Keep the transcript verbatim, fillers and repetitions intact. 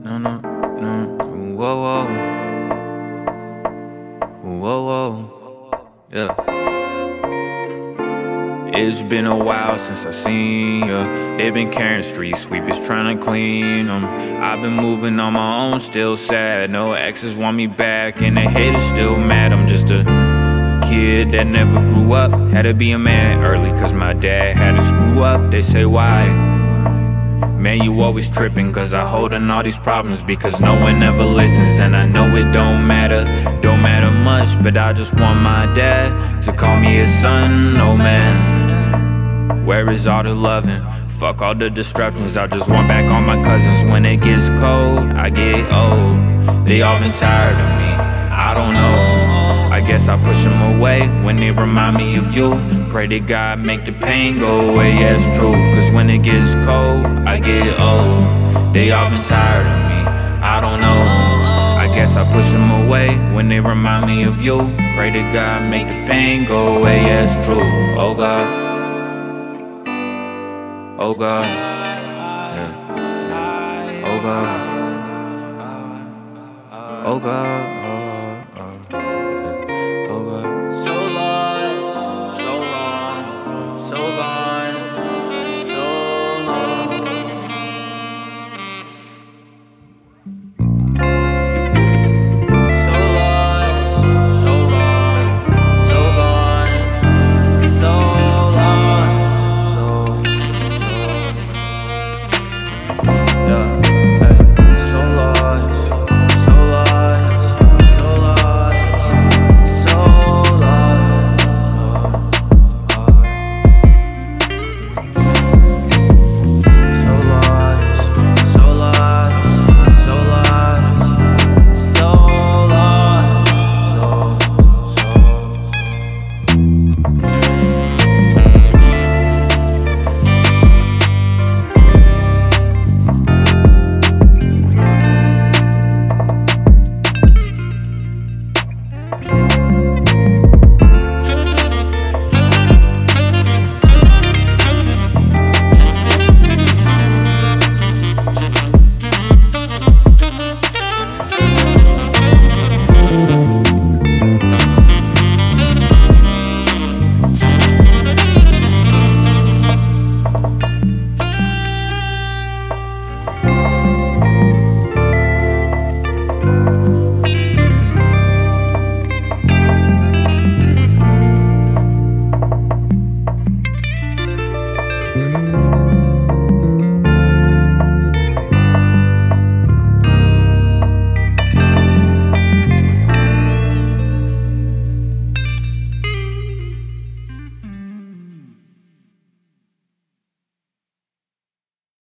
no, no, no. Whoa, whoa, whoa, whoa, yeah. It's been a while since I seen ya. They been carrying street sweepers trying to clean them. I've been moving on my own, still sad. No exes want me back, and the haters still mad. I'm just a kid that never grew up. Had to be a man early, cause my dad had to screw up. They say why? Man, you always tripping, cause I holding all these problems because no one ever listens. And I know it don't matter, don't matter much, but I just want my dad to call me his son. Oh man, where is all the loving? Fuck all the disruptions, I just want back all my cousins. When it gets cold, I get old. They all been tired of me, I don't know. I guess I push them away when they remind me of you. Pray to God make the pain go away, yeah, it's true. Cause when it gets cold, I get old. They all been tired of me, I don't know. I guess I push them away when they remind me of you. Pray to God make the pain go away, yeah, it's true. Oh God, oh God, yeah. Oh God, oh God.